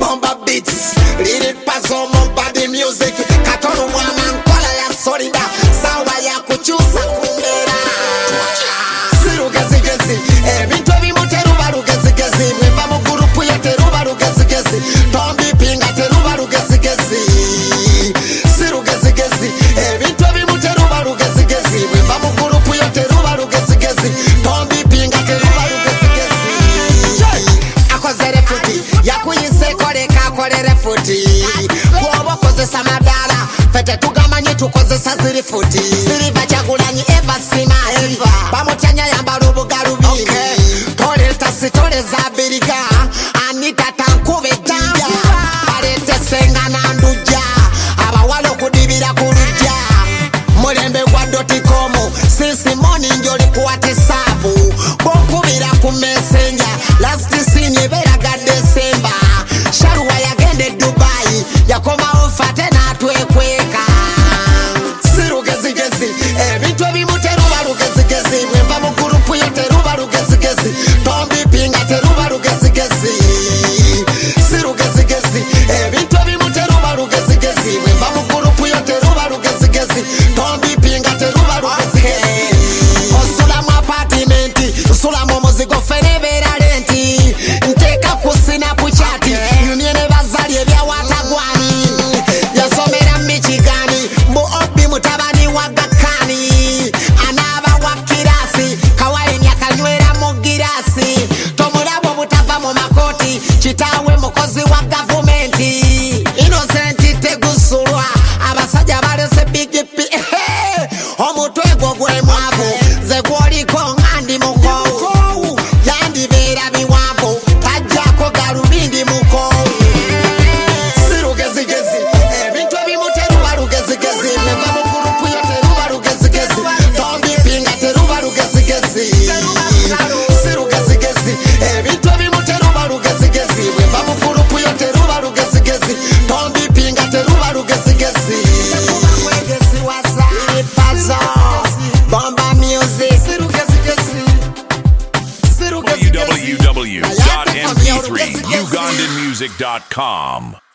bomba beats. Lead it pass on body music. Katono mwana nkola ya solida. Sawa ya kuchusa kumbera. Sirugezi ebintu ebimuteruba lugezigezi. Mweva mu gurupu ye teruba lugezigezi. Tombi pinga teruba lugezigezi. Sirugezi ebintu ebimuteruba lugezigezi. Mweva mu gurupu ye teruba lugezigezi. Tombi pinga teruba lugezigezi. Akozere futi yakuyise koleka akolere futi. Bwoba okozesa madala fete tugamanyi tukozesa ziri futi. Siriva kyagulanyi eva simasi bamutanya yambala obugalubindi. Toleta sitoleza biriga Anita tankube janja balete senga nanduja abawala okudibira ku lujja. Mulembe gwa .com since morning oli ku WhatsApp bokubira ku messenger. Last scene eberaga December. Sharuwa yagende Dubai yakomawo fate natwekweka. Sirugezigezi ebintu ebimuteruba lugezigezi. Mweva mu gurupu ye teruba lugezigezi. Tombi pinga teruba lugezigezi. Sirugezigezi ebintu ebimuteruba lugezigezi. Mweva mu gurupu ye teruba lugezigezi. Tombi pinga teruba lugezigezi. Osula mu apartment osula mu muzigo fene beera lenti. Nteeka ku sinapu chati unione bazali ebyawatagwani. Yasomera Michigan mu obi mutabani wa Gakani. Anaaba wa kirasi kawaini akanywera mu girasi. Tomulabo butava mu makoti kitaawe mukozi wa gavumenti. Innocent tegusulwa abasajja balese big p. Omutwe gwo gwe mwavu ze gwoliko ngandi mukowu. Yandibeera biwambo tajjako galubindi mukowu. Sirugezigezi ebintu ebimuteruba lugezigezi. Mweva mu gurupu ye teruba lugezigezi. Tombi pinga teruba lugezigezi. Sirugezigezi ebintu ebimuteruba lugezigezi. Mweva mu gurupu ye teruba lugezigezi. Tombi pinga teruba lugezigezi. Bomba music. www.mp3ugandanmusic.com